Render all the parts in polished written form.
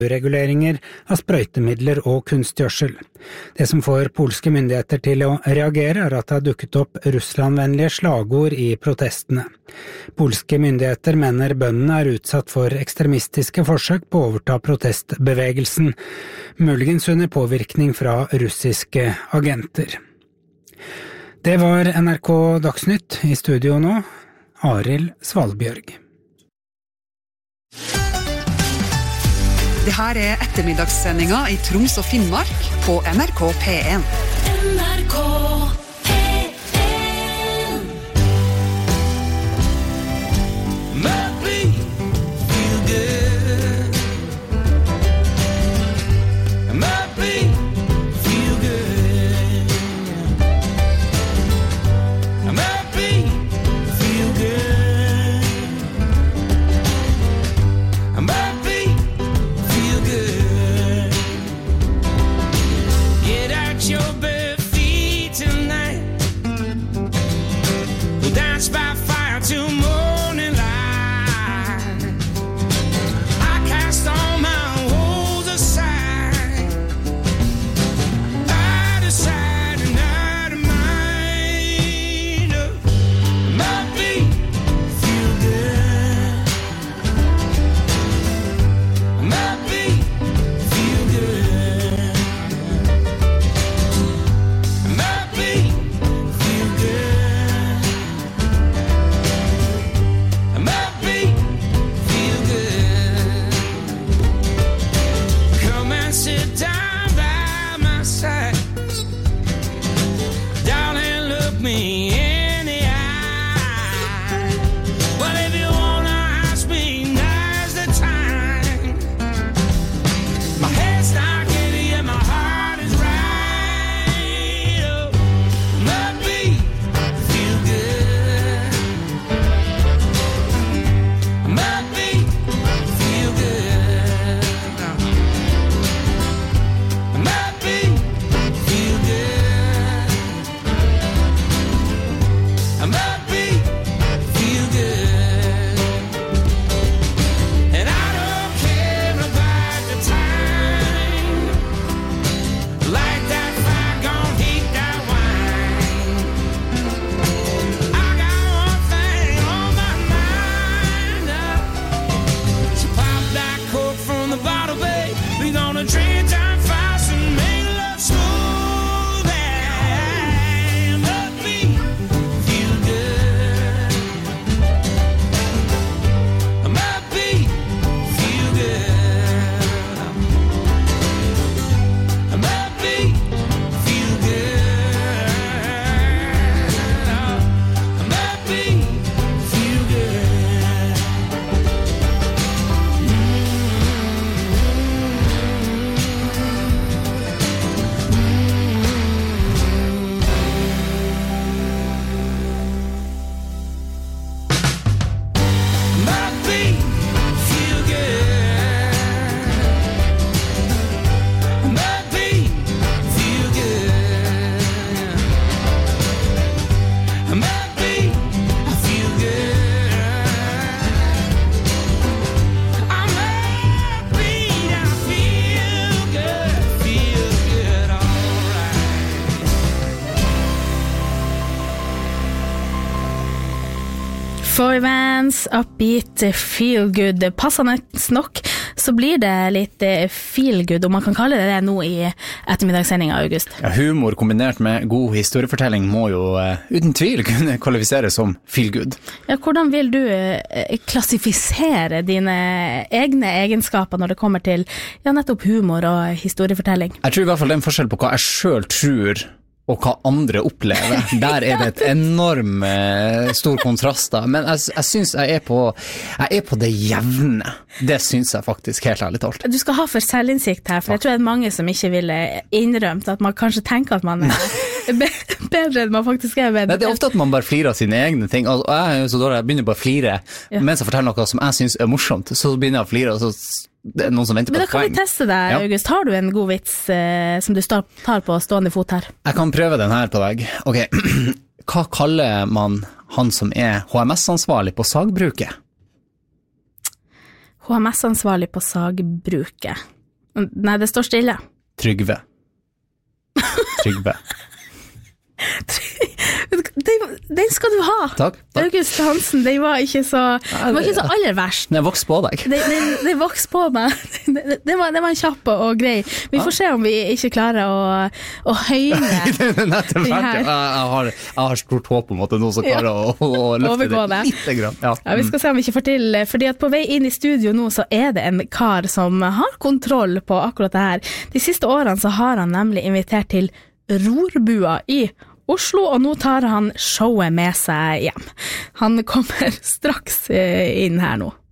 reguleringer av sprøytemidler og kunstgjødsel. Det som får polske myndigheter til å reagere at det har dukket opp russlandvennlige slagord i protestene. Polske myndigheter mener bøndene utsatt for ekstremistiske forsøk på å overta protestbevegelsen, muligens under påvirkning fra russiske agenter. Det var NRK Dagsnytt, i studio nå, Arild Svalbjørg. Det her ettermiddagssendinga i Troms og Finnmark på NRK P1. NRK P1. Make me feel good. Make me feel good. Make me feel good. Make your bare feet tonight. We'll dance by fire till morning light. I cast all my woes aside. Out of sight and out of mind. My feet feel good. My feet feel good. Sit down by my side. Darling, look me in the eye. Well, if you wanna ask me, now's the time. My head's not giddy and my heart is right. Oh, my feet feel good. My feet feel good. Boy Vans, Upbeat, Feel Good. Passende nok så blir det litt feel good, om man kan kalle det nå i ettermiddagssendingen, August. Ja, humor kombinert med god historiefortelling må jo uten tvil kunne kvalifiseres som feel good. Ja, hvordan vil du klassifisere dine egne egenskaper når det kommer til nettopp humor og historiefortelling? Jeg tror i hvert fall det er en forskjell på hva jeg selv tror og hva andre opplever. Der er det et enorm stor kontrast da. Men jeg synes jeg er på det jevne. Det synes jeg faktisk helt ærlig talt. Du skal ha for selvinnsikt her, for jeg tror det er mange som ikke ville innrømt at man kanskje tenker at man er bedre enn man faktisk er. Nei, det er ofte at man bare flirer av sine egne ting. Og jeg er jo så dårlig, jeg begynner bare å flire mens jeg forteller noe som jeg synes er morsomt. Så begynner jeg å flire, og så det er noen som venter på et poeng. Men da kan vi teste deg, August. Har du en god vits som du tar på stående fot her? Jeg kan prøve den her på deg. Ok, hva kaller man han som er HMS-ansvarlig på sagbruket? HMS-ansvarlig på sagbruket. Nei, det står stille. Trygve. Den skal du ha. Takk. August Hansen, den var ikke så aller verst. Den vokste på deg. Den vokste på meg. Det var en kjapp og grei. Vi får se om vi ikke klarer å høyne den her. Jeg har stort håp om at det er noen som klarer å løfte det litt grann. Ja, vi skal se om vi ikke får til, fordi at på vei inn i studio nå så er det en kar som har kontroll på akkurat det her. De siste årene så har han nemlig invitert til Rorbua i Oslo, og nå tar han showet med seg hjem. Han kommer straks inn her nå.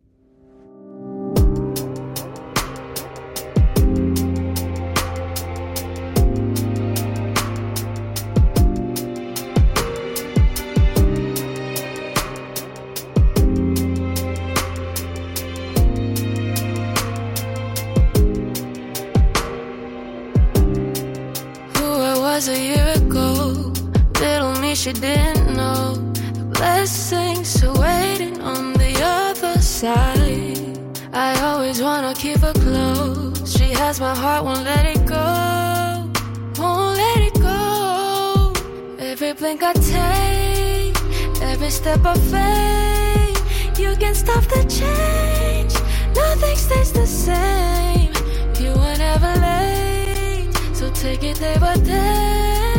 A year ago, little me, she didn't know the blessings are waiting on the other side. I always wanna keep her close. She has my heart, won't let it go, won't let it go. Every blink I take, every step I fake, you can't stop the change. Nothing stays the same. You were never late, so take it day by day.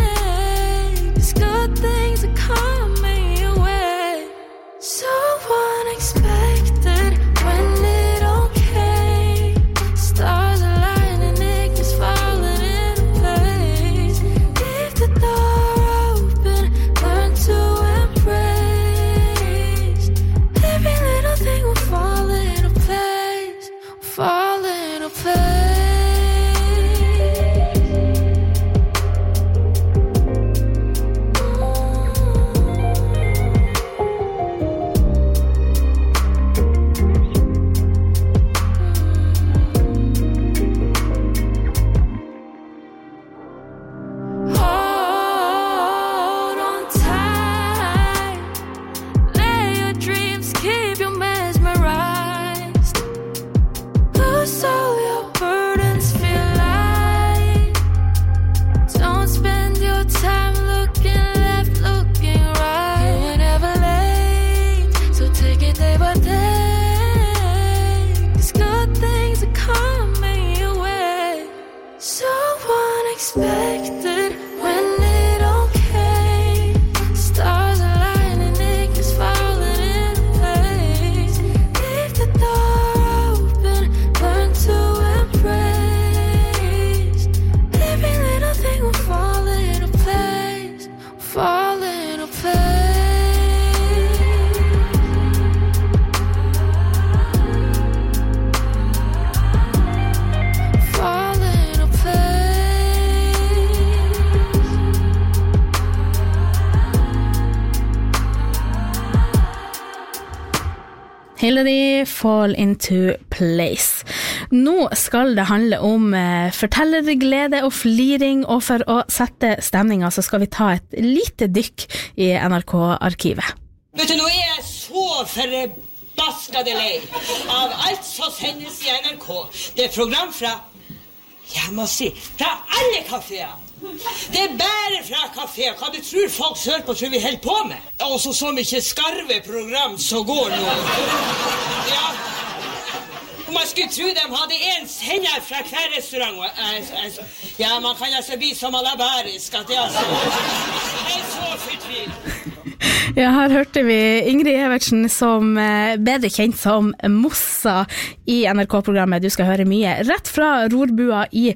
Good things are coming your way. So unexpected when it all came. Stars align and it keeps falling into place. Leave the door open, learn to embrace. Every little thing will fall into place, fall into place. Hillary, Fall into Place. Nå skal det handle om fortellerglede og fliring, og for å sette stemningen så skal vi ta et lite dykk i NRK-arkivet. Vet du, nå er jeg så forbaskede lei av alt som sendes i NRK. Det er program fra, jeg må si, fra alle kaféer. Det er bare fra kafé. Hva du tror folk sører på, tror vi helt på med. Og så mye skarve program som går nå. Ja. Og man skulle tro de hadde en sender fra hver restaurant. Ja, man kan altså bli som malabarisk. At det er så fortvilt. Ja, her hørte vi Ingrid Evertsen, som bedre kjent som Mossa i NRK-programmet Du skal høre mye, rett fra Rorbua i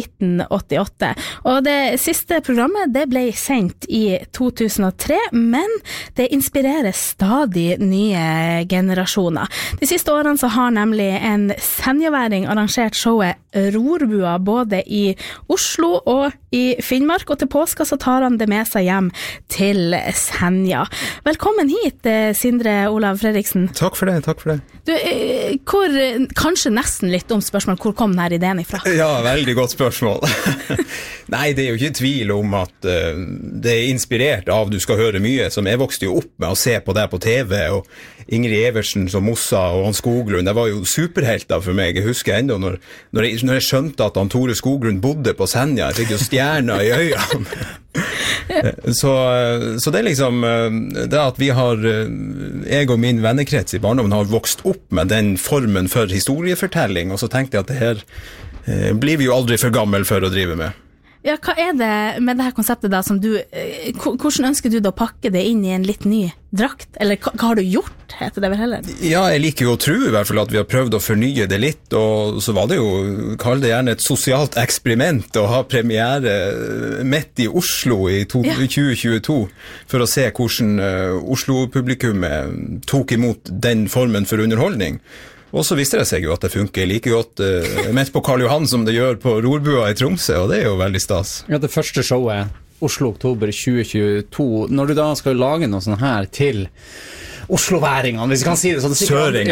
1988. Og det siste programmet, det ble sendt i 2003, men det inspirerer stadig nye generasjoner. De siste årene så har nemlig en senjaværing arrangert showet Rorbua, både i Oslo og i Finnmark, og til påska så tar han det med seg hjem til Senja. Velkommen hit, Sindre Olav Fredriksen. Takk for det. Du, kanskje nesten litt om spørsmål, hvor kom denne ideen ifra? Ja, veldig godt spørsmål. Nei, det jo ikke tvil om at det inspirert av Du skal høre mye, som jeg vokste jo opp med å se på det på TV, og Ingrid Eversen som Mossa og han Skoglund, det var jo superhelter for meg. Jeg husker enda når jeg skjønte at han Tore Skoglund bodde på Senja, jeg fikk jo stjerner i øynene. Så det liksom det at vi har jeg og min vennekrets i barndommen har vokst opp med den formen for historiefortelling, og så tenkte jeg at det her blir vi jo aldri for gammel for å drive med. Ja, hva det med det her konseptet da som du, hvordan ønsker du da å pakke det inn i en litt ny drakt? Eller hva har du gjort, heter det vel heller? Ja, jeg liker jo å tro i hvert fall at vi har prøvd å fornye det litt, og så var det jo, kall det gjerne et sosialt eksperiment å ha premiere midt i Oslo i 2022, for å se hvordan Oslo-publikummet tok imot den formen for underholdning. Og så visste det seg jo at det funker like godt midt på Karl Johan som det gjør på Rorbua i Tromsø, og det jo veldig stas. Ja, det første showet, Oslo oktober 2022, når du da skal lage noe sånn her til Oslo-væringene, hvis vi kan si det sånn.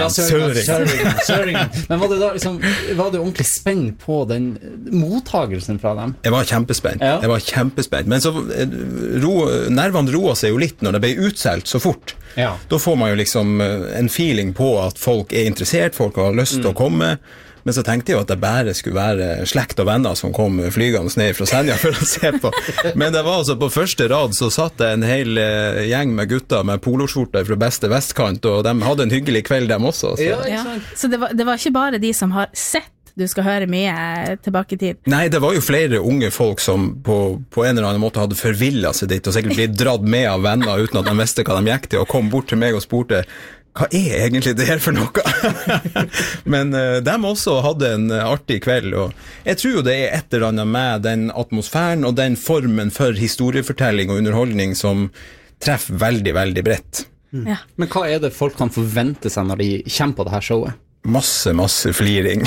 Søringen. Men var det da liksom, var du ordentlig spent på den mottagelsen fra dem? Jeg var kjempespent. Men så nervene roa seg jo litt når det ble utselt så fort. Ja. Da får man jo liksom en feeling på at folk interessert, folk har lyst til å komme. Men så tenkte jeg jo at det bare skulle være slekt og venner som kom flygende ned fra Senja for å se på. Men det var altså på første rad så satt det en hel gjeng med gutter med poloskjorter fra beste vestkant, og de hadde en hyggelig kveld dem også. Så, ja. Så det var ikke bare de som har sett Du skal høre mye tilbake i tid. Nei, det var jo flere unge folk som på en eller annen måte hadde forvillet seg dit, og sikkert blitt dratt med av venner uten at de visste hva de gikk til, og kom bort til meg og spurte hva egentlig det her for noe? Men de også hadde en artig kveld, og jeg tror jo det et eller annet med den atmosfæren og den formen for historiefortelling og underholdning som treffer veldig, veldig bredt. Ja. Men hva det folk kan forvente seg når de kommer på det her showet? Masse fliring.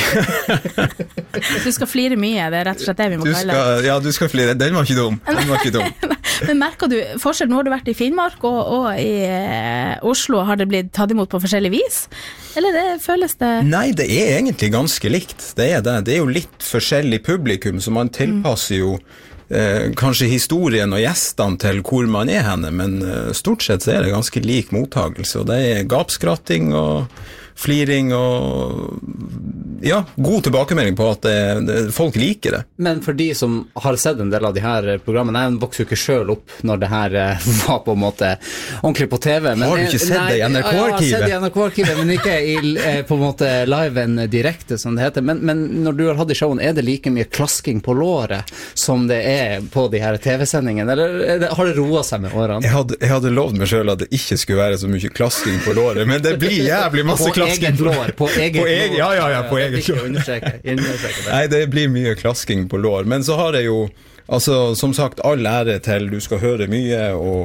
Du skal flire mye, det rett og slett det vi må kalle det. Ja, du skal flire, den var ikke dum. Men merker du forskjell? Nå har du vært i Finnmark og i Oslo, har det blitt tatt imot på forskjellig vis? Eller føles det? Nei, det egentlig ganske likt. Det er jo litt forskjellig publikum, så man tilpasser jo kanskje historien og gjestene til hvor man henne, men stort sett så det ganske lik mottagelse, og det gapskratting og fliring og ja, god tilbakemelding på at folk liker det. Men for de som har sett en del av de her programmene, jeg vokser jo ikke selv opp når det her var på en måte ordentlig på TV. Men har du ikke sett det i NRK-arkivet? Jeg har sett det i NRK-arkivet, men ikke på en måte live en direkte, som det heter. Men når du har hatt i showen, det like mye klasking på låret som det på de her TV-sendingene, eller har det roet seg med årene? Jeg hadde lovd meg selv at det ikke skulle være så mye klasking på låret, men det blir jævlig masse klasking. På eget lår. Ja, på eget lår. Nei, det blir mye klasking på lår, men så har jeg jo som sagt, all ære til Du skal høre mye,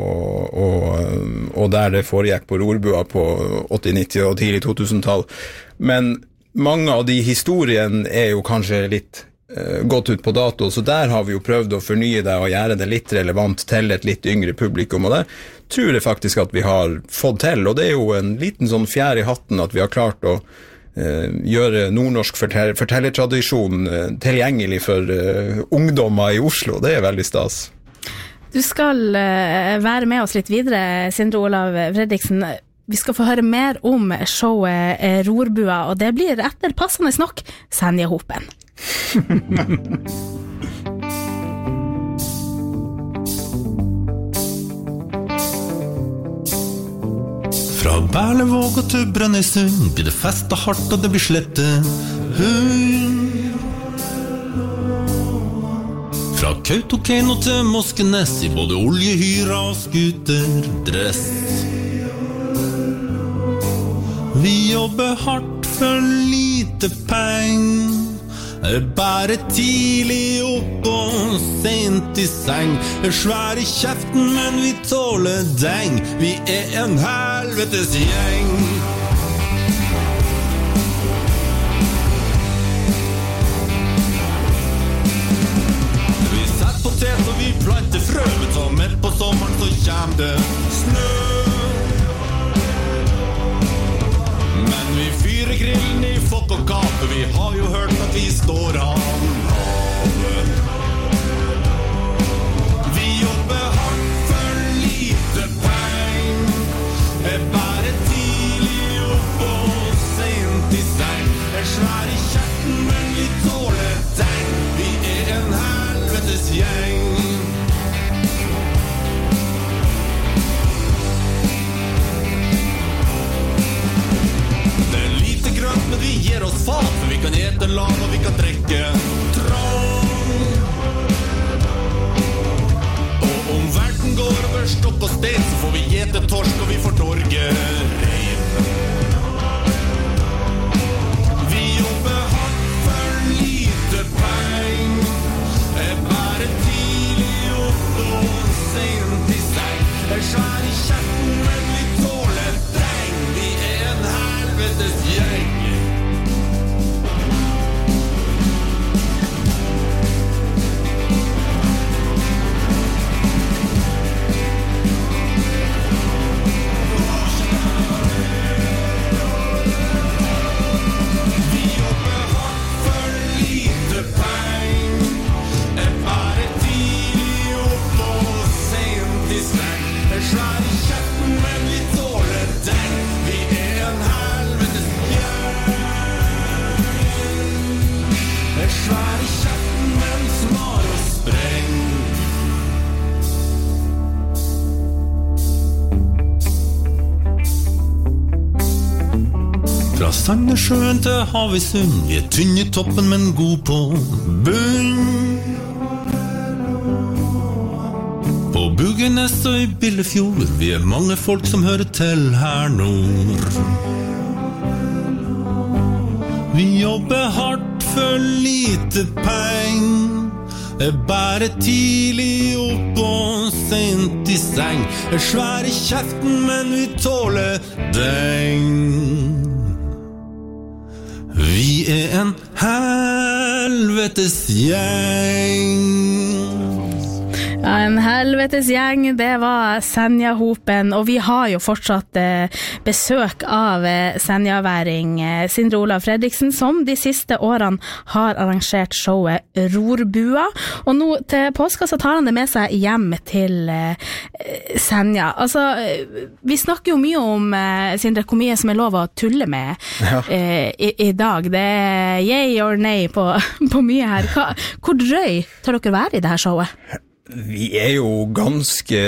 og der det foregikk på Rorbua på 80-, 90- og tidlig 2000-tall. Men mange av de historiene jo kanskje litt gått ut på dato, så der har vi jo prøvd å fornye det og gjøre det litt relevant til et litt yngre publikum, og det tror jeg faktisk at vi har fått til, og det jo en liten sånn fjær i hatten at vi har klart å gjøre nordnorsk fortellertradisjon tilgjengelig for ungdommer i Oslo. Det veldig stas. Du skal være med oss litt videre, Sindre Olav Fredriksen. Vi skal få høre mer om showet Rorbua, og det blir etter passende nok Senjahopen. Fra Berlevåg og til Brønnøysund blir det festet hardt og det blir slette Fra Kautokeino til Moskenes i både oljehyra og skuterdress. Vi jobber hardt for lite penger, bare tidlig opp og sent i seng. Svær i kjeften, men vi tåler deng. Vi en helvetes gjeng. Vi setter potet og vi planter frø, men så midt på sommeren så kommer det snø. Men vi fyrer grillen i fokk og kaffe, vi har jo hørt at vi står av havet. så vi kan drikke trang. Og om verden går over stokk og stein, så får vi gjete torsk og vi får torge rein. Vi jobber hardt for lite peng, bare tidlig opp og sent i seng. Svær i kjeften, men vi tåler dreng, vi en helvetes gjeng. Fra Sandnessjøen til Havøysund, vi tynne i toppen, men god på bunn. På Bugernes og i Billefjord, vi mange folk som hører til her nord. Vi jobber hardt for lite peng, bare tidlig opp og sent i seng. Svær i kjeften, men vi tåler deng. Vi en helvetes gjeng. Ja, en helvetes gjeng, det var Senja-hopen, og vi har jo fortsatt besøk av Senja-væring Sindre Olav Fredriksen, som de siste årene har arrangert showet Rorbua, og nå til påska så tar han det med seg hjem til Senja. Altså, vi snakker jo mye om, Sindre, hvor mye som lov å tulle med i dag. Det yay or nay på mye her. Hvor drøy tar dere være i det her showet? Vi jo ganske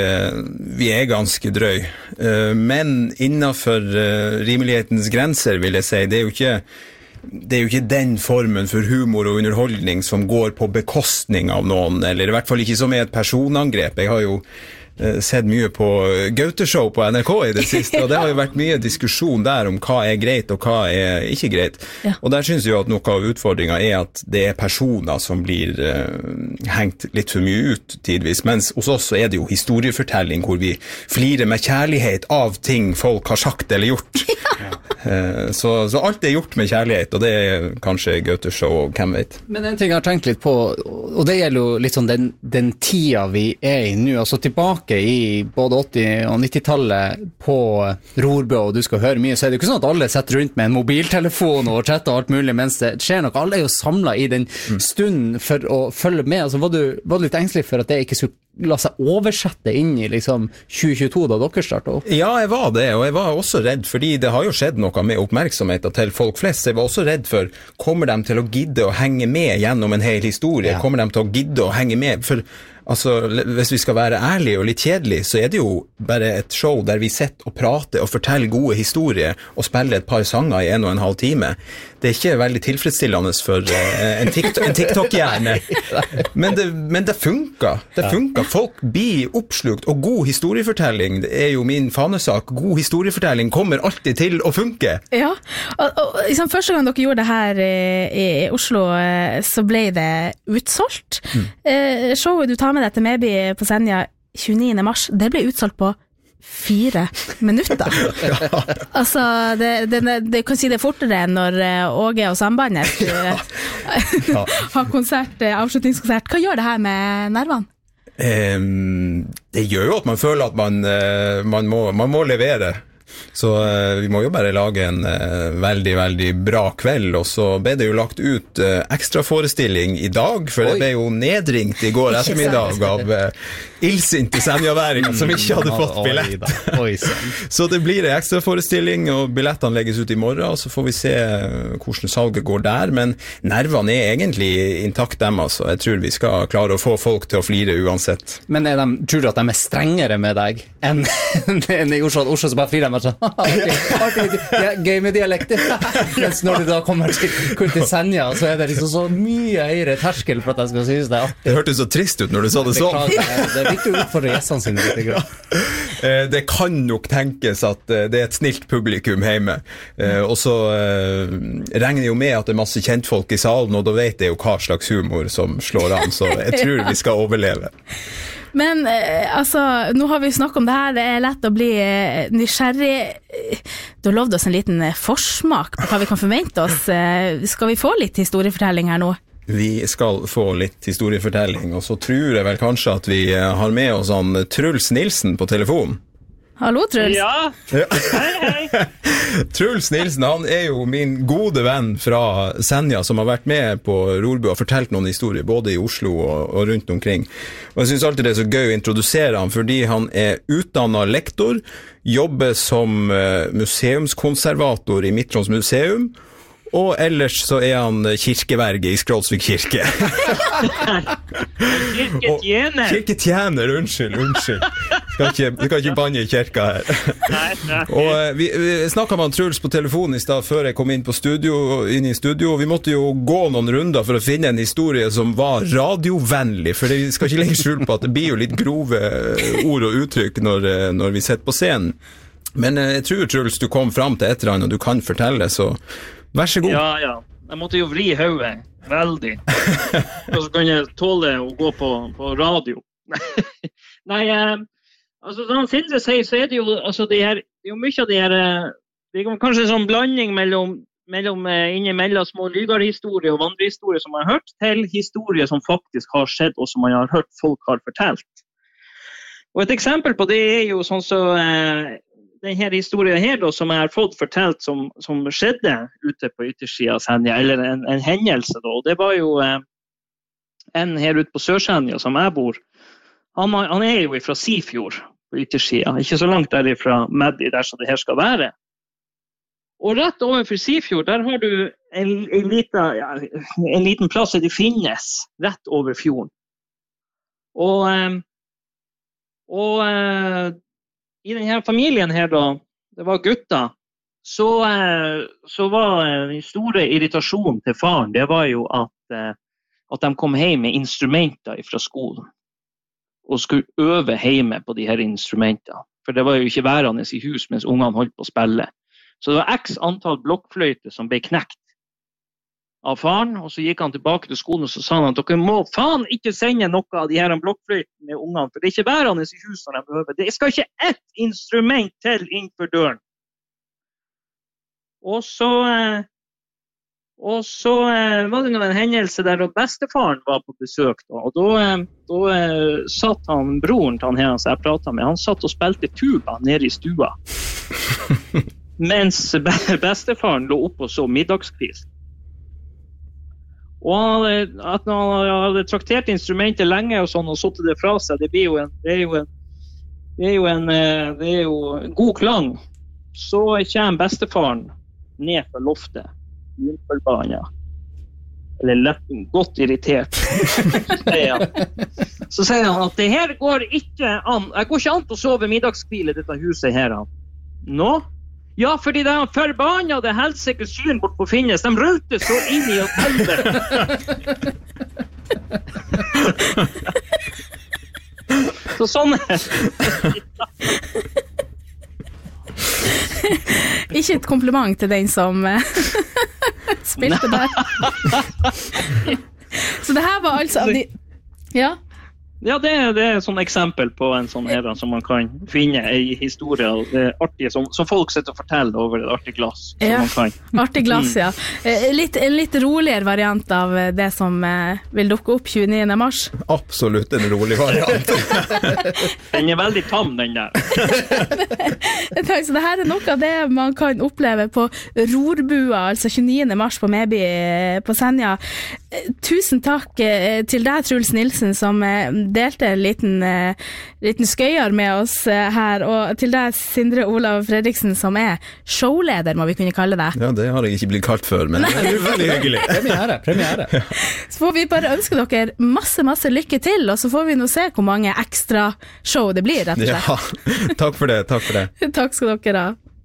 drøy, men innenfor rimelighetens grenser vil jeg si. Det er jo ikke den formen for humor og underholdning som går på bekostning av noen, eller i hvert fall ikke som et personangrep. Jeg har jo sett mye på Gaute-show på NRK i det siste, og det har jo vært mye diskusjon der om hva greit og hva ikke greit. Ja. Og der synes jeg jo at noe av utfordringen at det personer som blir hengt litt for mye ut tidvis, mens hos oss så det jo historiefortelling hvor vi flirer med kjærlighet av ting folk har sagt eller gjort. Ja. Så alt gjort med kjærlighet, og det kanskje Gaute-show, og hvem vet. Men en ting jeg har tenkt litt på, og det gjelder jo litt sånn den tida vi i nå, altså tilbake i både 80- og 90-tallet på Rorbua, og du skal høre mye, så det jo ikke sånn at alle setter rundt med en mobiltelefon og chatter og alt mulig mens det skjer noe. Alle jo samlet i den stunden for å følge med. Altså, var du litt engstelig for at det ikke skulle la seg oversette inn i liksom 2022 da dere startet opp? Ja, jeg var det, og jeg var også redd, fordi det har jo skjedd noe med oppmerksomheten til folk flest. Jeg var også redd for, kommer de til å gidde å henge med gjennom en hel historie? Ja. Kommer de til å gidde å henge med? For altså, hvis vi skal være ærlige og litt kjedelige, så det jo bare et show der vi sitter og prater og forteller gode historier og spiller et par sanger i 1,5 time. Det ikke veldig tilfredsstillende for en TikTok-hjerne. Men det funker. Det funker. Folk blir oppslukt, og god historiefortelling, det jo min fanesak. God historiefortelling kommer alltid til å funke. Ja, og liksom, første gang dere gjorde det her i Oslo, så ble det utsolgt. Showet du tar med deg til Medby på Senja 29. mars, det ble utsolgt på 4 minutter. Altså, det kan si det fortere enn når Åge og Sambandet har avslutningskonsert. Hva gjør det her med nervene? Det gjør jo at man føler at man må levere. Så vi må jo bare lage en veldig, veldig bra kveld, og så ble det jo lagt ut ekstra forestilling i dag, for det ble jo nedringt i går ettermiddag av illsinte Senja-væringer som ikke hadde fått billett. Så det blir en ekstra forestilling, og billettene legges ut i morgen, og så får vi se hvordan salget går der, men nervene egentlig intakt dem, altså. Jeg tror vi skal klare å få folk til å flire uansett. Men tror du at de strengere med deg enn i Oslo? Oslo så bare flirer de vært sånn, artig, gøy med dialekter. Mens når du da kommer til Senja, så er det liksom så mye høyere terskel for at jeg skal synes det er artig. Det hørtes så trist ut når du sa det sånn. Det er viktig å utfordre gjestene sine litt grann. Det kan nok tenkes at det er et snilt publikum hjemme. Og så regner jeg jo med at det er masse kjentfolk i salen, og da vet jeg jo hva slags humor som slår an, så jeg tror vi skal overleve. Men altså, nå har vi snakket om det her, det er lett å bli nysgjerrig. Du har lovd oss en liten forsmak på hva vi kan forvente oss. Skal vi få litt historiefortelling her nå? Vi skal få litt historiefortelling, og så tror jeg vel kanskje at vi har med oss han Truls Nilsen på telefonen. Hallo, Truls. Ja, hei. Truls Nilsen, han er jo min gode venn fra Senja, som har vært med på Rorbu og fortalt noen historier, både i Oslo og rundt omkring. Og jeg synes alltid det er så gøy å introdusere han, fordi han er utdannet lektor, jobber som museumskonservator i Midttroms museum, og ellers så er han kirkeverge i Skrålsvik kirke. Kirketjener. Kirketjener, unnskyld. Du kan ikke banne i kirka her. Nei. Og vi snakket med han Truls på telefonen i sted før jeg kom inn i studio. Vi måtte jo gå noen runder for å finne en historie som var radiovennlig, for vi skal ikke lenger skjule på at det blir jo litt grove ord og uttrykk når vi sitter på scenen. Men jeg tror, Truls, du kom frem til et eller annet, og du kan fortelle, så vær så god. Ja. Jeg måtte jo vri hodet. Veldig. Og så kan jeg tåle å gå på radio. Nei, altså som Sindre sier, så er det jo, altså det er jo mye av det her, det er kanskje en sånn blanding mellom innimellom små lygarhistorier og vandrehistorier som man har hørt, til historier som faktisk har skjedd, og som man har hørt folk har fortalt. Og et eksempel på det er jo sånn så denne historien her da, som jeg har fått fortalt som skjedde ute på yttersiden av Senja, eller en hendelse da, og det var jo en her ute på Sør-Senja som jeg bor. Han er jo fra Sifjord på yttersiden, ikke så langt derifra Meddi, der så det her skal være. Og rett overfor Sifjord, der har du en liten plass der det finnes, rett over fjorden. Og i denne familien her da, det var gutter, så var den store irritasjonen til faren, det var jo at de kom hjem med instrumenter fra skolen, og skulle øve hjemme på de her instrumentene. For det var jo ikke værende i hus mens ungene holdt på å spille. Så det var x antall blokkfløyter som ble knekt av faren, og så gikk han tilbake til skolen, og så sa han at dere må faen ikke sende noe av de her blokkfløytene med ungene, for det er ikke værende i hus når de øver. Det skal ikke ett instrument til innenfor døren. Og så var det en hendelse der bestefaren var på besøk, og da satt han, broren til han her som jeg pratet med, han satt og spilte tuba nede i stua, mens bestefaren lå oppe og så middagskvist. Og at han hadde traktert instrumentet lenge og sånn, og satt det fra seg, det er jo en god klang. Så kommer bestefaren ned fra loftet, forbanna, eller godt irritert. Så sier han at det her går ikke an, jeg går ikke an til å sove middagskvil i dette huset her. Nå? Ja, fordi det er forbanna det helsike syn bort på Finnes. De rølte så inn i et helvete. Så sånn Ikke et kompliment til den som spilte der. Så det her var altså Ja. Ja, det er et sånn eksempel på en sånn her som man kan finne i historie, og det er artig, som folk sitter og forteller over et artig glass. Ja, artig glass, ja. En litt roligere variant av det som vil dukke opp 29. mars. Absolutt en rolig variant. Den er veldig tam, den der. Så det her er noe av det man kan oppleve på Rorbua, altså 29. mars på Medby på Senja. Tusen takk til deg, Truls Nilsen, som delte en liten skøyer med oss her, og til deg, Sindre Olav Fredriksen, som er showleder, må vi kunne kalle det. Ja, det har jeg ikke blitt kalt før, men det er veldig hyggelig. Premiere. Ja. Så får vi bare ønske dere masse lykke til, og så får vi nå se hvor mange ekstra show det blir, rett og slett. Ja, takk for det. Takk skal dere ha.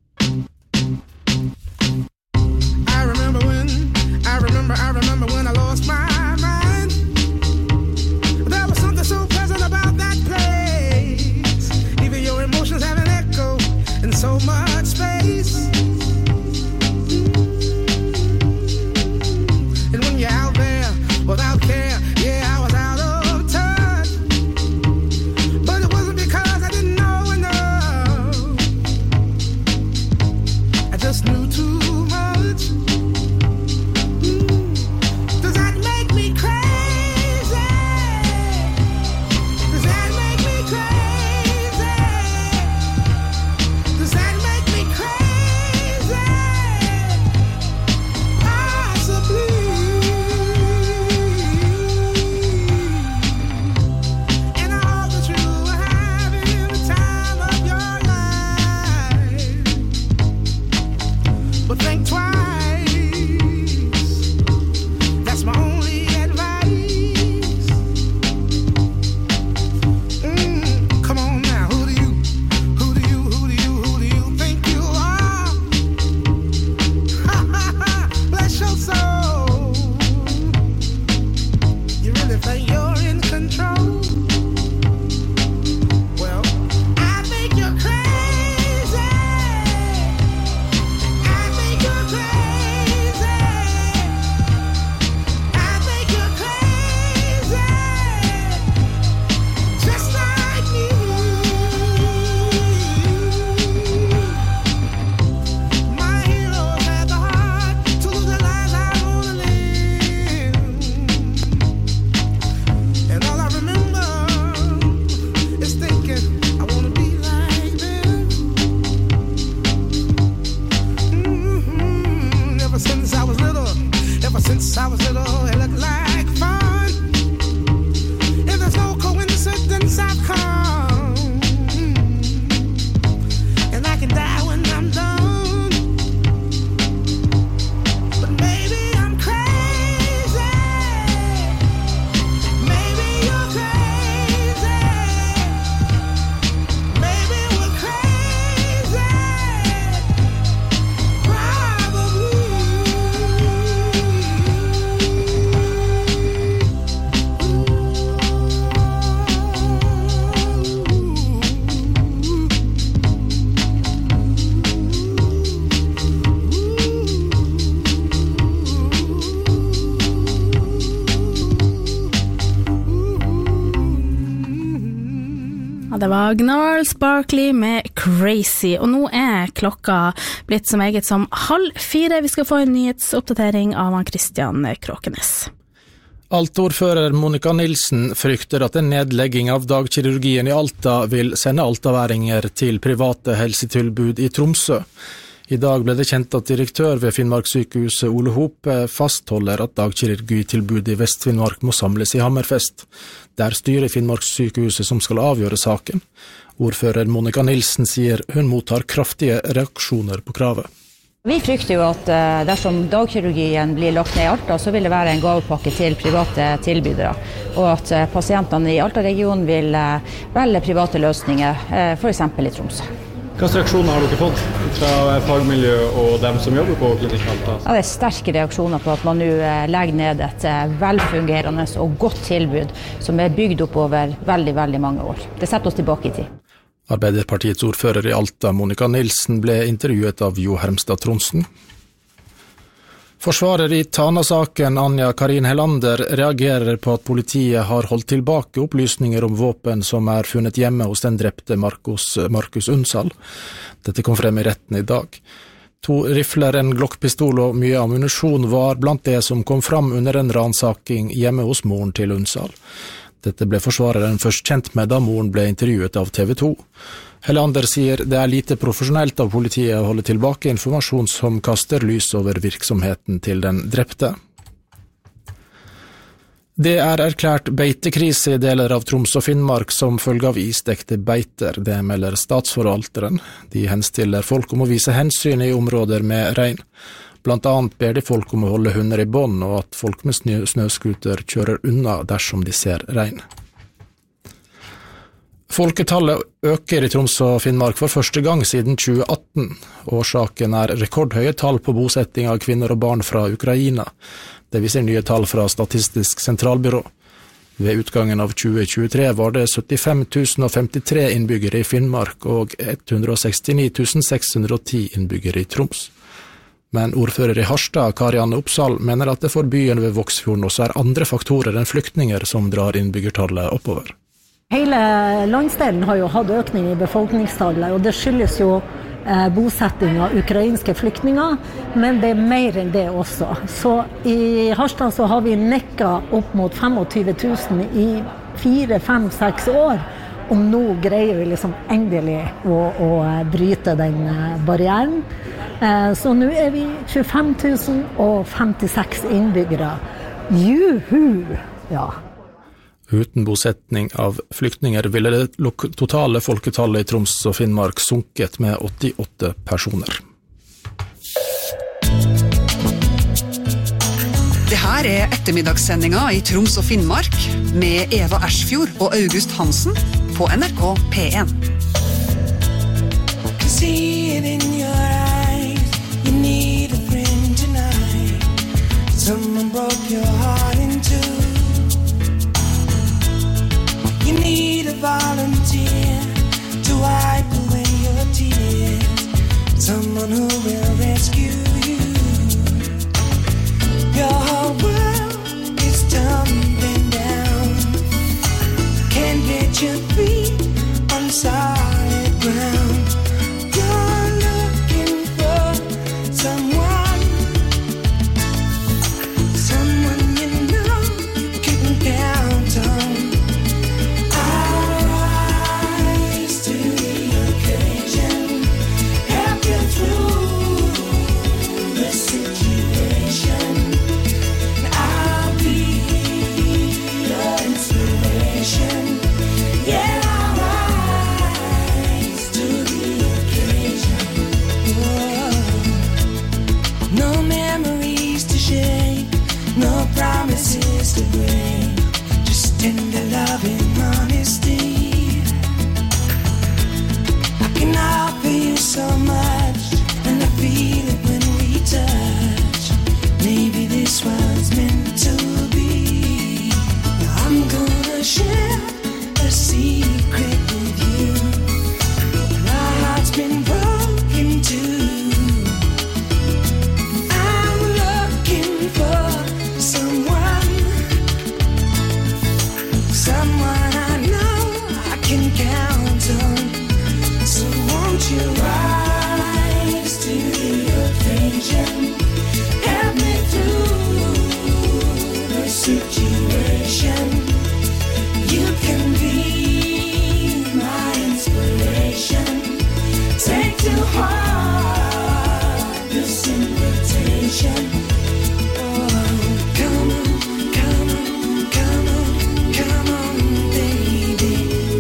Det var Gnarls Barkley med Crazy, og nå klokka blitt så meget som 3:30. Vi skal få en nyhetsoppdatering av Christian Kråkenes. Alta-ordfører Monica Nilsen frykter at en nedlegging av dagkirurgien i Alta vil sende altaværinger til private helsetilbud i Tromsø. I dag ble det kjent at direktør ved Finnmarkssykehuset Ole Hope fastholder at dagkirurgitilbudet i Vest-Finnmark må samles i Hammerfest. Det styret i Finnmarkssykehuset som skal avgjøre saken. Ordfører Monica Nilsen sier hun mottar kraftige reaksjoner på kravet. Vi frykter jo at dersom dagkirurgien blir lagt ned i Alta, så vil det være en gavepakke til private tilbydere, og at pasientene i Alta-regionen vil velge private løsninger, for eksempel i Tromsø. Hva reaksjoner har dere fått fra fagmiljø og dem som jobber på Klinikk Alta? Ja, det sterke reaksjoner på at man nå legger ned et velfungerende og godt tilbud som bygd opp over veldig, veldig mange år. Det setter oss tilbake i tid. Arbeiderpartiets ordfører i Alta, Monica Nilsen, ble intervjuet av Jo Hermstad Tronsen. Forsvarer i Tana-saken, Anja Karin Helander, reagerer på at politiet har holdt tilbake opplysninger om våpen som funnet hjemme hos den drepte Markus Unnsal. Dette kom frem i retten i dag. 2 rifler, en Glock-pistol og mye ammunisjon var blant det som kom fram under en ransaking hjemme hos moren til Unnsal. Dette ble forsvareren først kjent med da moren ble intervjuet av TV 2. Helander sier det lite profesjonelt av politiet å holde tilbake informasjon som kaster lys over virksomheten til den drepte. Det erklært beitekrise i deler av Troms og Finnmark som følge av isdekte beiter, det melder statsforvalteren. De henstiller folk om å vise hensyn i områder med regn. Blant annet ber de folk om å holde hunder i bånd, og at folk med snøskuter kjører unna dersom de ser regn. Folketallet øker i Troms og Finnmark for første gang siden 2018. Årsaken rekordhøye tall på bosetting av kvinner og barn fra Ukraina. Det viser nye tall fra Statistisk sentralbyrå. Ved utgangen av 2023 var det 75 053 innbyggere i Finnmark og 169 610 innbyggere i Troms. Men ordfører i Harstad, Karianne Oppsal, mener at det for byen ved Vågsfjorden også andre faktorer enn flyktninger som drar innbyggertallet oppover. Hele landsdelen har jo hatt økning i befolkningstallet, og det skyldes jo bosetting av ukrainske flyktninger, men det mer enn det også. Så i Harstad så har vi nekket opp mot 25 000 i 4, 5, 6 år, og nå greier vi liksom endelig å bryte den barrieren. Så nå vi 25 056 innbyggere. Juhu! Ja. Uten bosetning av flyktninger ville det totale folketallet i Troms og Finnmark sunket med 88 personer. Det her ettermiddagssendinga i Troms og Finnmark med Eva Ersfjord og August Hansen på NRK P1. See it in your eyes, you need a friend tonight. Someone broke your heart in two. You need a volunteer to wipe away your tears. Someone who will rescue you. Your whole world is tumbling down. Can't get your feet on solid ground. You're looking for someone you know you rise to the occasion. Help me through the situation. You can be my inspiration. Take to heart this invitation. Oh, come on, come on, come on, come on, baby.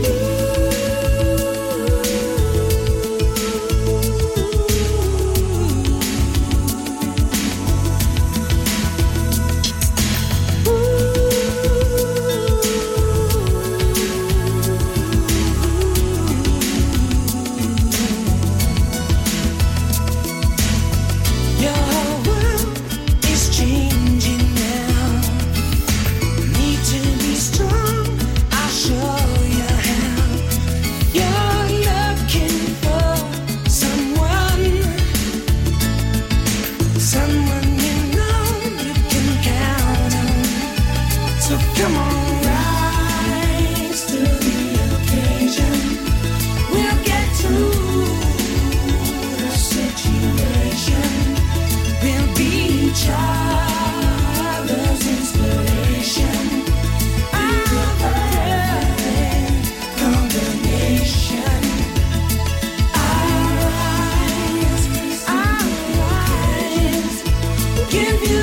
Your whole world is changing now. Need to be strong, I'll show you how. You're looking for someone you know you can count on. So come on, rise to the occasion. We'll get through the situation. We'll be each other's inspiration. Our perfect combination. Our eyes give you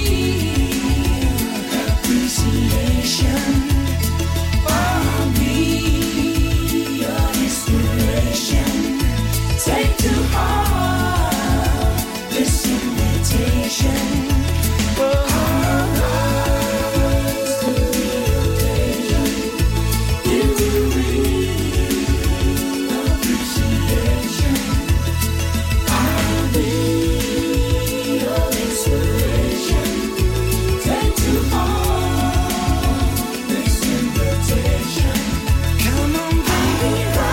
real appreciation. I'll be your inspiration. Take to heart this invitation. Rise to the occasion. Give you real appreciation. I'll be your inspiration. Take to heart this invitation. Come on, baby,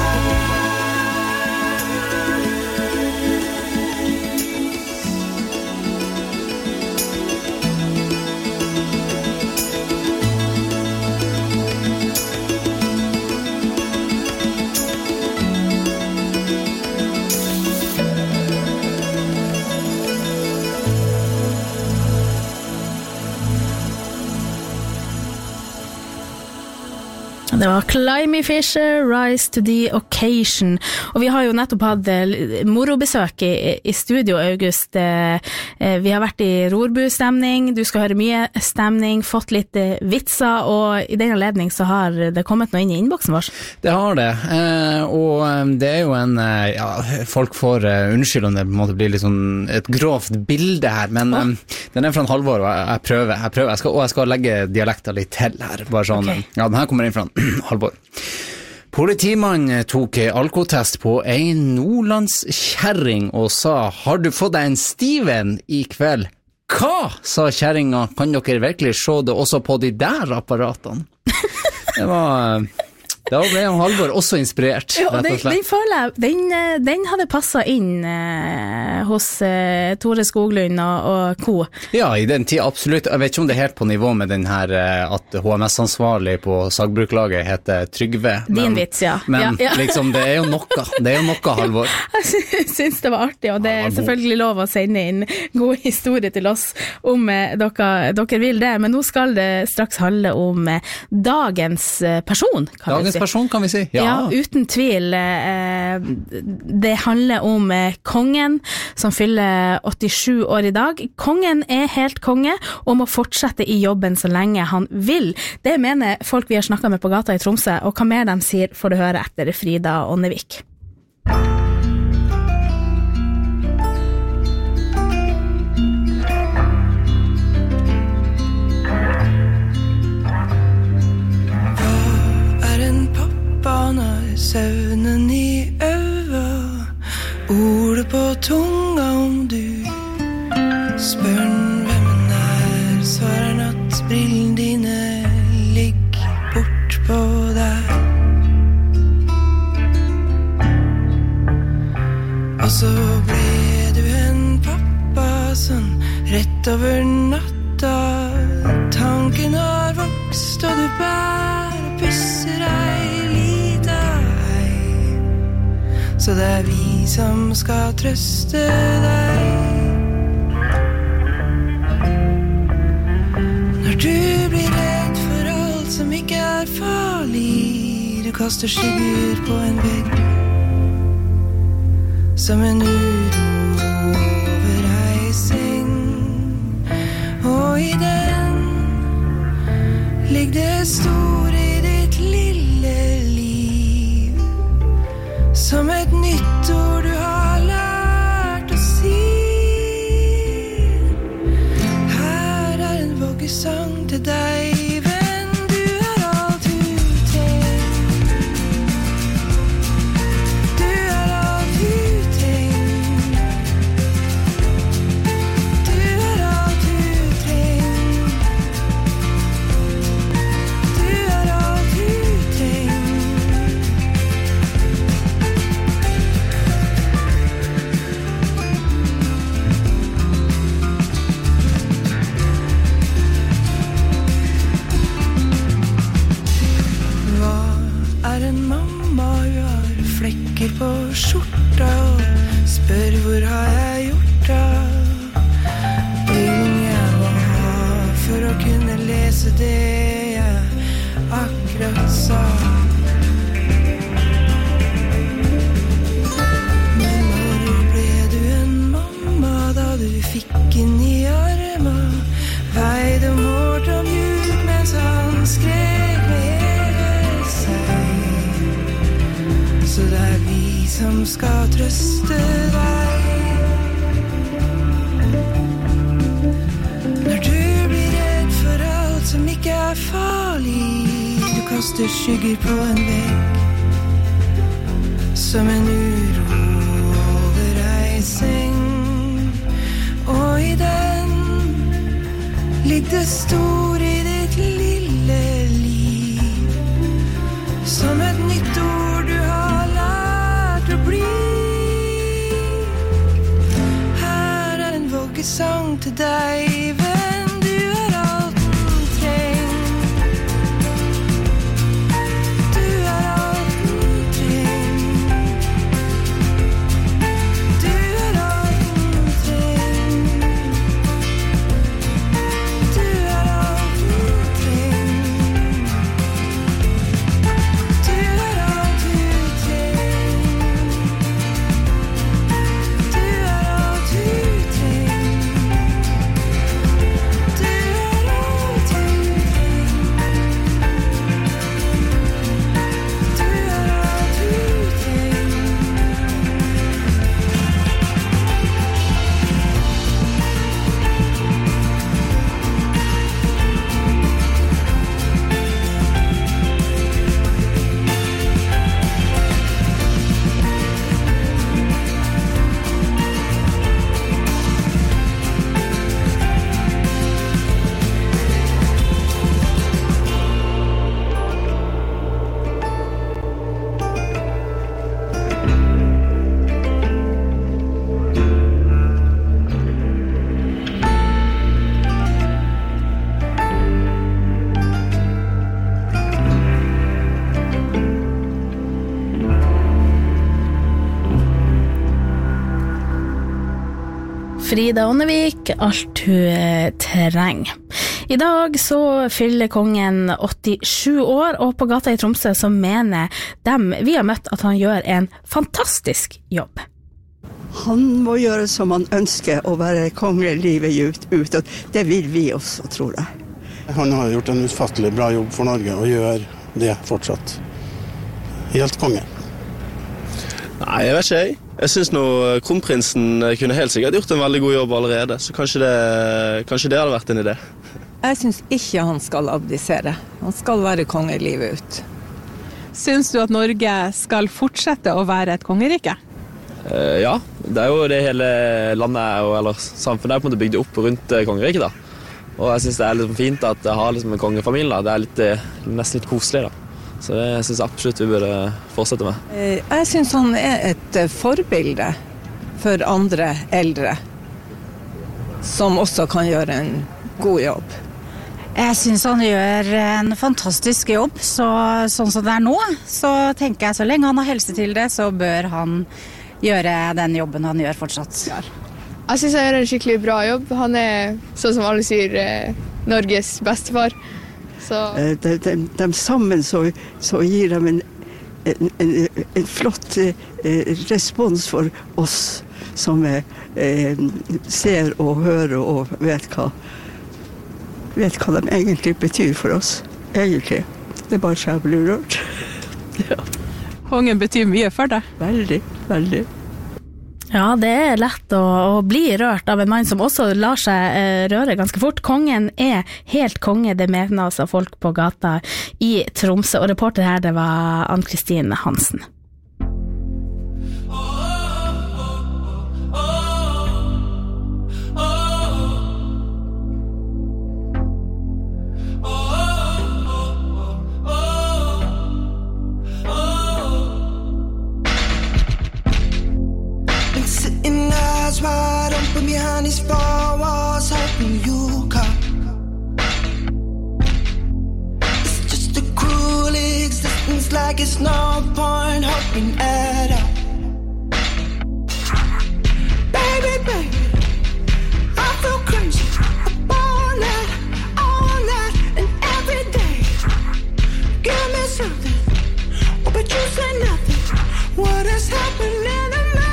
Det var Climby Fisher, Rise to the Occasion. Og vi har jo nettopp hatt morobesøk i studio, August. Vi har vært i Rorbu-stemning, du skal høre mye stemning, fått litt vitser, og i den anledning så har det kommet noe inn i innboksen vår. Det har det, og det er jo folk får unnskyld om det på en måte blir litt sånn et grovt bilde her, men den er fra en Halvor, og jeg prøver, jeg skal legge dialekter litt til her, bare sånn, okay. Ja, den her kommer inn fra Halvor. Politimann tok alkotest på en nordlandskjerring og sa, har du fått deg en Steven i kveld? Hva? Sa kjerringa, kan dere virkelig se det også på de der apparatene? Det var... Da ble Halvor også inspirert, ja, rett og slett. Den føler jeg, den hadde passet inn hos Tore Skoglund og Co. Ja, i den tid, absolutt. Jeg vet ikke om det er helt på nivå med den her at HMS-ansvarlig på sagbruklaget heter Trygve. Din vits, ja. Men ja. Liksom, det er jo noe, Halvor. Jeg synes det var artig, og det er selvfølgelig lov å sende inn gode historier til oss om dere vil det, men nå skal det straks handle om dagens person, kan vi si. Person, kan vi si. Ja, uten tvil. Det handler om kongen som fyller 87 år i dag. Kongen er helt konge og må fortsette i jobben så lenge han vil. Det mener folk vi har snakket med på gata i Tromsø, og hva mer de sier får du høre etter Frida Ånnevik. Når søvnen i øva, ordet på tunga om du spør hvem den svarer han at brillene dine ligger bort på deg. Og så ble du en pappa sånn rett over natta. Tanken har vokst og du bare pusser deg. Så det vi som skal trøste deg. Når du blir redd for alt som ikke farlig, du kaster skygger på en vegg, som en uro over ei seng, og i den ligger det store i ditt lille liv, som et nytt ord du har lært å si. Her en vågesang til deg, venn, du alt du trenger. Du alt du trenger. Du alt du trenger. Du alt du trenger. En mamma, hun har flekker på skjorta og spør hvor har jeg gjort da. Brillene jeg må ha for å kunne lese det jeg akkurat sa. Men når ble du en mamma da du fikk inn i arma, veide om hårdt og mjuk mens han skrek med hele seg. Så det vi som skal trøste deg. Når du blir redd for alt som ikke farlig, du kaster skygger på en vegg, som en uro over ei seng, og i den ligger det store i ditt lille liv, som et nytt ord du har lært å bli. Her en vågesang til deg, venn, du alt den trenger. Du alt den trenger. Du alt den trenger. Du alt den trenger. Du alt du trenger. Du alt du trenger. Frida Ånnevik, alt hun trenger. I dag så fyller kongen 87 år, og på gata i Tromsø så mener dem vi har møtt at han gjør en fantastisk jobb. Han må gjøre som han ønsker å være konge livet ut, og det vil vi også, tror jeg. Han har gjort en utfattelig bra jobb for Norge, og gjør det fortsatt. Helt konge. Nei, jeg vet ikke jeg. Jeg synes nå kronprinsen kunne helt sikkert gjort en veldig god jobb allerede, så kanskje det hadde vært en idé. Jeg synes ikke han skal abdisere. Han skal være konge livet ut. Synes du at Norge skal fortsette å være et kongerike? Ja, det er jo det hele landet, eller samfunnet er på en måte bygd opp rundt kongeriket da. Og jeg synes det er litt fint at jeg har liksom en kongefamilie da. Det er nesten litt koselig da. Så det synes jeg absolutt vi burde fortsette med. Jeg synes han er et forbilde for andre eldre, som også kan gjøre en god jobb. Jeg synes han gjør en fantastisk jobb, sånn som det nå, så tenker jeg så lenge han har helse til det, så bør han gjøre den jobben han gjør fortsatt. Jeg synes han gjør en skikkelig bra jobb. Han sånn som alle sier, Norges bestefar. De sammen så gir de en flott respons for oss som ser og hører og vet hva de egentlig betyr for oss. Egentlig. Det bare så jeg blir rørt. Ja. Kongen betyr mye for deg? Veldig, veldig. Ja, det lett å bli rørt av en mann som også lar seg røre ganske fort. Kongen helt konge, det mener altså folk på gata i Tromsø. Og reporter her, det var Ann-Kristin Hansen. Wide open behind these four walls, hoping you come. It's just a cruel existence, like it's no point hoping at all. Baby, baby, I feel crazy all night, and every day. Give me something, but you say nothing. What is happening to me?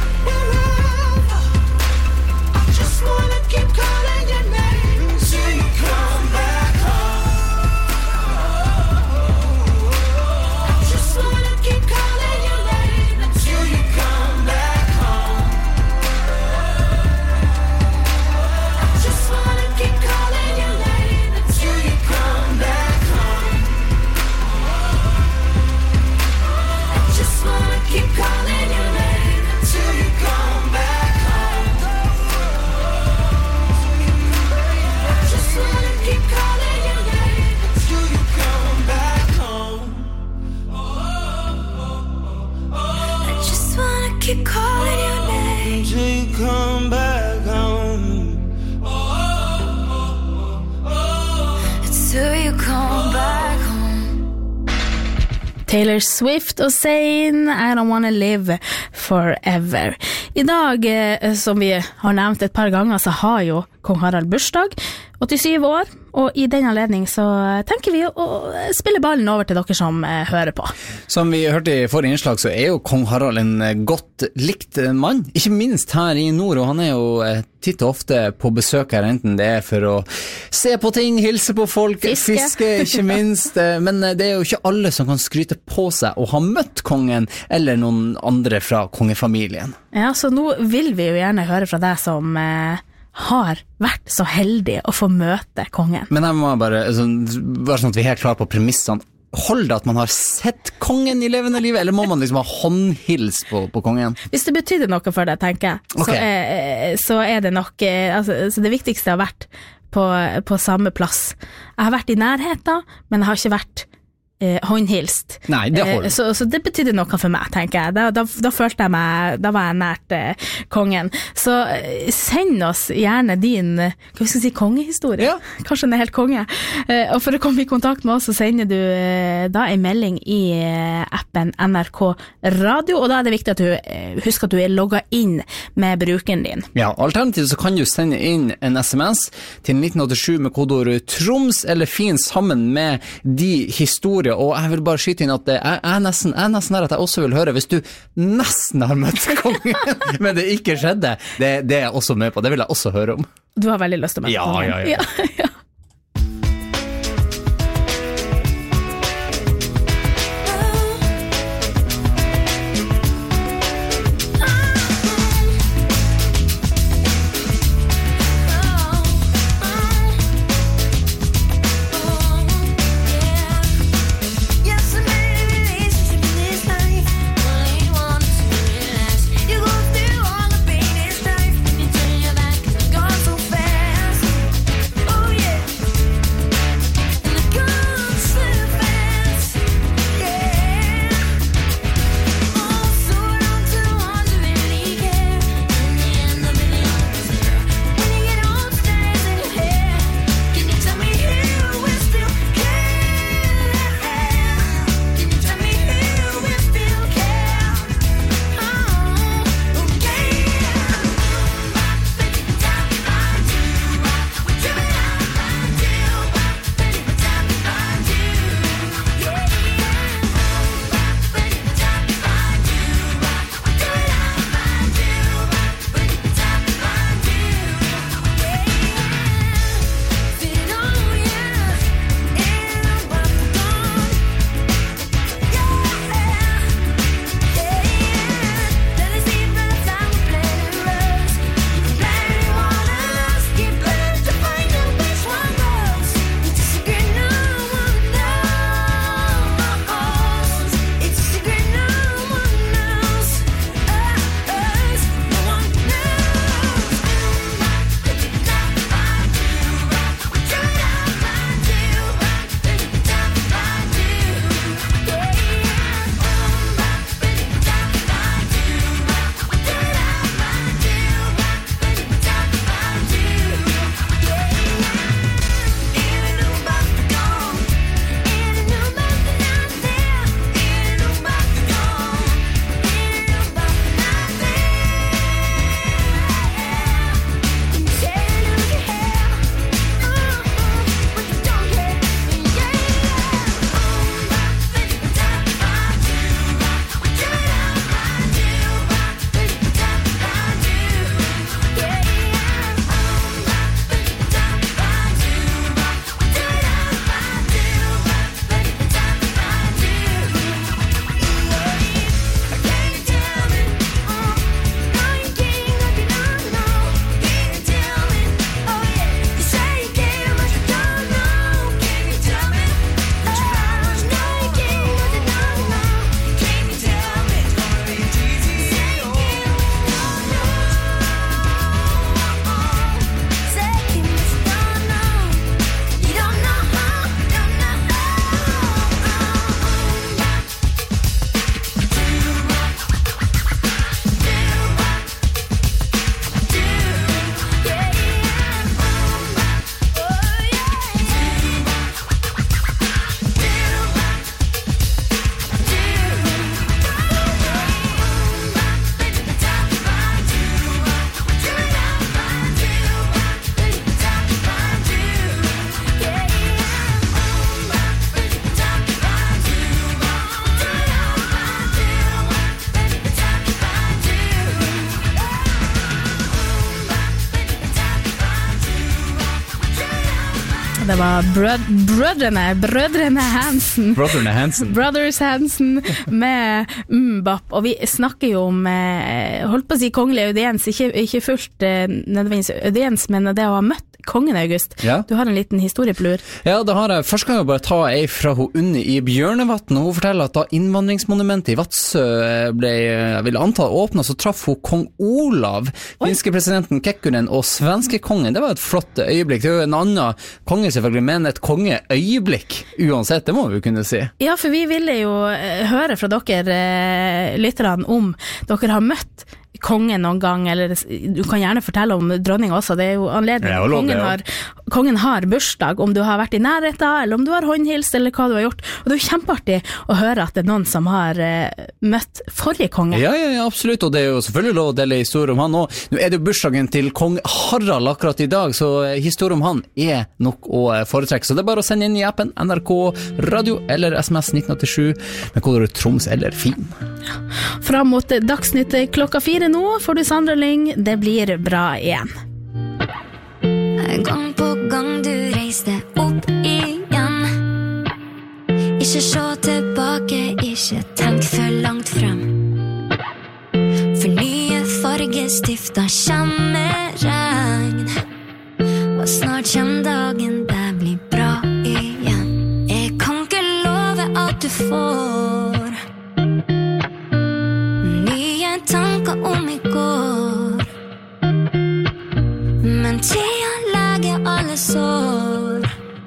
See Taylor Swift og Zayn, I don't wanna live forever. I dag, som vi har nevnt et par ganger, så har jo kong Harald bursdag, 87 år, og i den anledning så tenker vi å spille ballen over til dere som hører på. Som vi hørte i forrige innslag, så er jo kong Harald en godt likt mann, ikke minst her i nord, og han er jo titt og ofte på besøk her, enten det er for å se på ting, hilse på folk, fiske ikke minst, men det er jo ikke alle som kan skryte på seg å ha møtt kongen eller noen andre fra kongefamilien. Ja, så nå vil vi jo gjerne høre fra deg som har vært så heldig å få møte kongen. Men jeg må bare sånn at vi er helt klare på premissene. Hold det at man har sett kongen i levende livet, eller må man liksom ha håndhils på kongen? Hvis det betydde noe for deg, tenker jeg, okay. så er det nok, så det viktigste har vært på samme plass. Jeg har vært i nærheten, men jeg har ikke vært håndhilst. Nei, det holder. Så det betydde noe for meg, tenker jeg. Da følte jeg meg, da var jeg nært kongen. Så send oss gjerne din, hva skal vi si, kongehistorie. Ja. Kanskje den er helt konge. Og for å komme i kontakt med oss, så sender du da en melding i appen NRK Radio, og da er det viktig at du husker at du er logget inn med brukeren din. Ja, alternativt så kan du sende inn en SMS til 1987 med kodeord Troms, eller fin sammen med de historier. Og jeg vil bare skyte inn at jeg er nesten her at jeg også vil høre hvis du nesten har møtt kongen, men det ikke skjedde. Det er jeg også med på, det vil jeg også høre om. Du har veldig lyst til å møte kongen. Ja. Oh yeah. Det var brødrene Hansen. Brothers Hansen med Mbap. Og vi snakker jo om, holdt på å si kongelig audiens, ikke fullt nødvendigvis audiens, men det å ha møtt kongen, August. Ja. Du har en liten historieplur. Ja, det har jeg. Først kan jeg bare ta ei fra hun Unni i Bjørnevatn, og hun forteller at da innvandringsmonumentet i Vadsø ble, jeg vil anta, åpnet, så traff hun kong Olav, finske presidenten Kekkonen og svenske kongen. Det var et flott øyeblikk. Det er jo en annen konge selvfølgelig, men et kongeøyeblikk uansett, det må vi jo kunne si. Ja, for vi ville jo høre fra dere lytterne om dere har møtt kongen noen gang, eller du kan gjerne fortelle om dronningen også, det er jo anledning. Kongen har bursdag, om du har vært i nærheten, eller om du har håndhilst, eller hva du har gjort. Og det er jo kjempeartig å høre at det er noen som har møtt forrige konge. Ja, absolutt, og det er jo selvfølgelig lov å dele historie om han også. Nå er det jo bursdagen til kong Harald akkurat i dag, så historie om han er nok å foretrekke. Så det er bare å sende inn i appen NRK Radio eller SMS 1987 med kodeord Troms eller Fin. Fram mot Dagsnytt klokka 4 nå får du Sandra Lyng, det blir bra igjen. Gang på gang du reiste opp igjen. Ikke se tilbake, ikke tenk for langt frem. For nye fargestifter kommer regn. Og snart kommer dagen, det blir bra igjen. Jeg kan ikke love at du får nye tanker om i går. Men tida leger alle sår.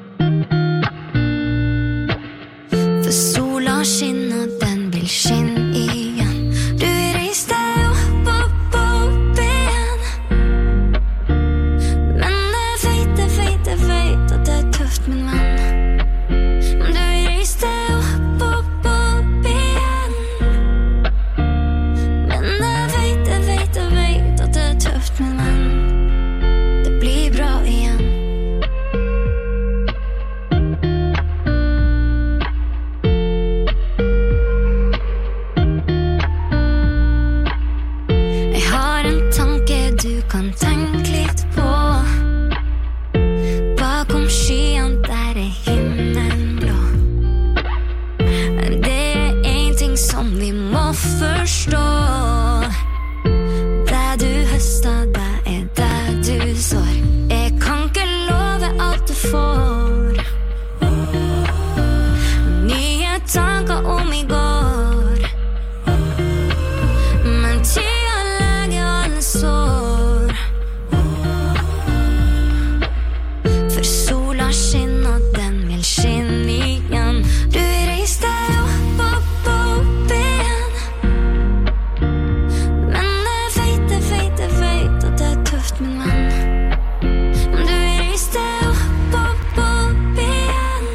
For sola skinner, den vil skinne igjen. Du reiste opp, opp, opp igjen. Men jeg vet at det er tøft, min venn. Men du reiste opp, opp, opp igjen. Men jeg vet at det er tøft, min venn. Det blir bra igjen. Jeg har en tanke du kan tenke litt på. Bakom skyen der er himmelen blå. Det er en ting som vi må forstå. Det du høster, det er det du sår. Jeg kan ikke love at du får nye tanker om i går. Men tida leger alle sår. For sola skinner, den vil skinne igjen. Du reiste opp, opp, opp igjen. Men jeg vet at det er tøft, min venn. Men du reiste opp, opp, opp igjen.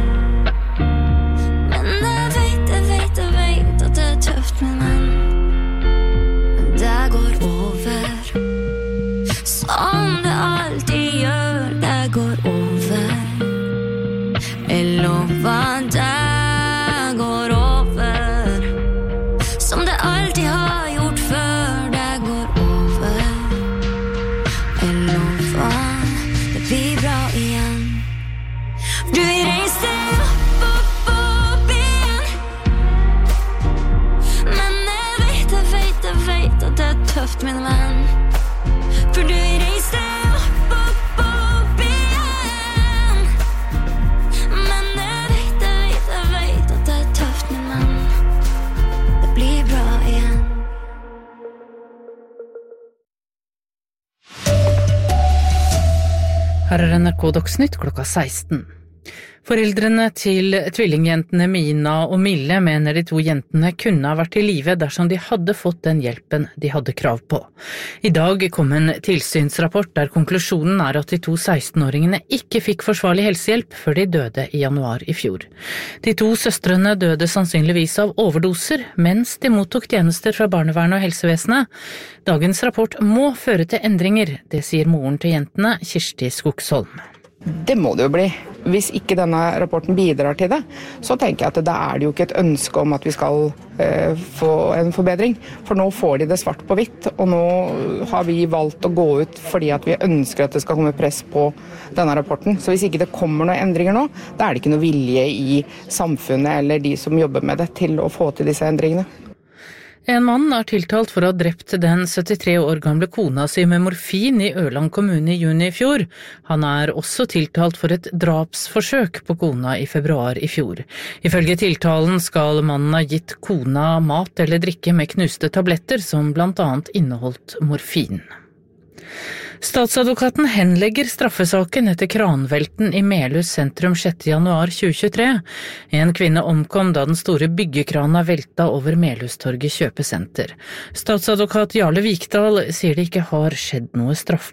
Men jeg vet at det er tøft, min venn. Men det går over, som det alltid gjør. Det går over. Jeg lover, det går over. Som det alltid har gjort før. Det går over. Jeg lover, det blir bra igjen. Du reiste opp, opp, opp igjen. Men jeg vet at det er tøft, min venn. For du reiste opp, opp, opp igjen. Men jeg vet at det er tøft, min venn. Det blir bra igjen. Her er NRK Dagsnytt klokka 16. Foreldrene til tvillingjentene Mina og Mille mener de to jentene kunne ha vært i live dersom de hadde fått den hjelpen de hadde krav på. I dag kom en tilsynsrapport der konklusjonen er at de to 16-åringene ikke fikk forsvarlig helsehjelp før de døde i januar i fjor. De to søstrene døde sannsynligvis av overdoser, mens de mottok tjenester fra barnevernet og helsevesenet. Dagens rapport må føre til endringer, det sier moren til jentene, Kirsti Skogsholm. Det må det jo bli. Hvis ikke denne rapporten bidrar til det, så tenker jeg at da det jo ikke et ønske om at vi skal få en forbedring. For nå får de det svart på hvitt, og nå har vi valgt å gå ut fordi at vi ønsker at det skal komme press på denne rapporten. Så hvis ikke det kommer noen endringer nå, da det ikke noe vilje i samfunnet eller de som jobber med det til å få til disse endringene. En mann tiltalt for å ha drept den 73 år gamle kona si med morfin i Ørland kommune i juni i fjor. Han også tiltalt for et drapsforsøk på kona i februar i fjor. Ifølge tiltalen skal mannen ha gitt kona mat eller drikke med knuste tabletter som blant annet inneholdt morfin. Statsadvokaten henlegger straffesaken etter kranvelten i Melhus sentrum 6. januar 2023. En kvinne omkom da den store byggekrana velta over Melhustorget kjøpesenter. Statsadvokat Jarle Vikdal sier det ikke har skjedd noe straffbart.